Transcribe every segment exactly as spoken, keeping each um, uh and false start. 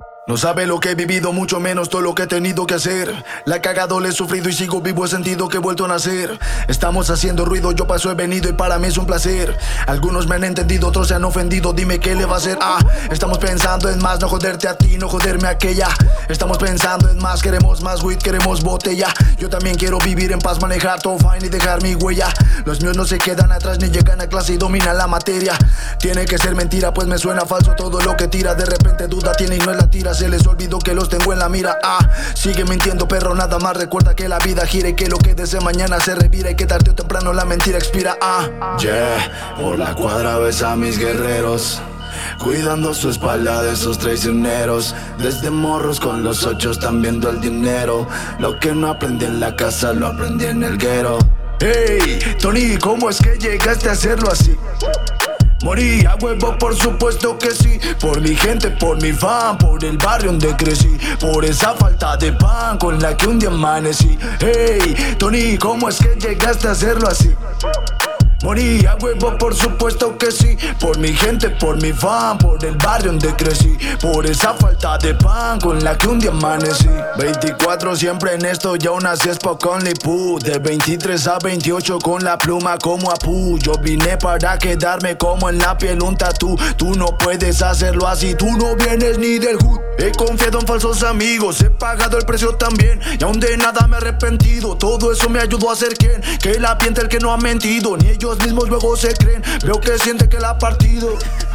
No sabe lo que he vivido, mucho menos todo lo que he tenido que hacer. La he cagado, le he sufrido y sigo vivo, he sentido que he vuelto a nacer. Estamos haciendo ruido, yo paso he venido y para mí es un placer. Algunos me han entendido, otros se han ofendido, dime qué le va a hacer. Ah, estamos pensando en más, no joderte a ti, no joderme a aquella. Estamos pensando en más, queremos más weed, queremos botella. Yo también quiero vivir en paz, manejar todo fine y dejar mi huella. Los míos no se quedan atrás ni llegan a clase y dominan la materia. Tiene que ser mentira, pues me suena falso todo lo que tira. De repente duda tiene y no es la tira. Se les olvidó que los tengo en la mira. Ah, sigue mintiendo perro, nada más recuerda que la vida gira y que lo que desde mañana se revira y que tarde o temprano la mentira expira. Ah, yeah, por la cuadra ves a mis guerreros cuidando su espalda de esos traicioneros. Desde morros con los ochos están viendo el dinero. Lo que no aprendí en la casa lo aprendí en el guero. Hey, Tony, ¿cómo es que llegaste a hacerlo así? Morí a huevo, por supuesto que sí. Por mi gente, por mi fan, por el barrio donde crecí. Por esa falta de pan con la que un día amanecí. Hey, Tony, ¿cómo es que llegaste a hacerlo así? Morí a huevo, por supuesto que sí. Por mi gente, por mi fan, por el barrio donde crecí. Por esa falta de pan con la que un día amanecí. Veinticuatro siempre en esto, yo nací es pa' con Lipú. De veintitrés a veintiocho con la pluma como Apu. Yo vine para quedarme como en la piel un tatú. Tú no puedes hacerlo así, tú no vienes ni del hood. He confiado en falsos amigos, he pagado el precio también. Y aún de nada me he arrepentido, todo eso me ayudó a ser quien. Que la piente el que no ha mentido, ni ellos mismos luego se creen. Veo que siente que la ha partido.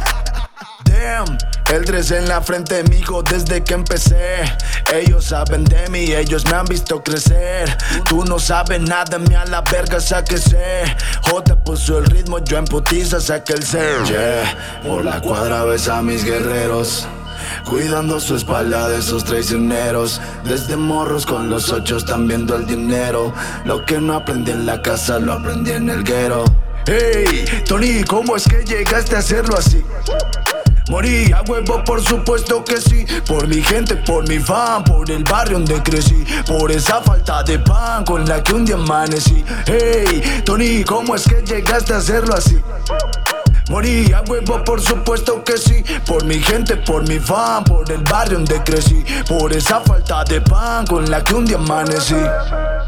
Damn, el tres en la frente, mijo, desde que empecé. Ellos saben de mí, ellos me han visto crecer. Tú no sabes nada, me a la verga, sáquese. J puso el ritmo, yo en putiza saqué el ser. Yeah, por la cuadra ves a mis guerreros cuidando su espalda de esos traicioneros. Desde morros con los ochos están viendo el dinero. Lo que no aprendí en la casa lo aprendí en el guero. Hey, Tony, ¿cómo es que llegaste a hacerlo así? Morí a huevo, por supuesto que sí. Por mi gente, por mi fan, por el barrio donde crecí. Por esa falta de pan con la que un día amanecí. Hey, Tony, ¿cómo es que llegaste a hacerlo así? Morí a huevo, por supuesto que sí. Por mi gente, por mi fan, por el barrio donde crecí. Por esa falta de pan con la que un día amanecí.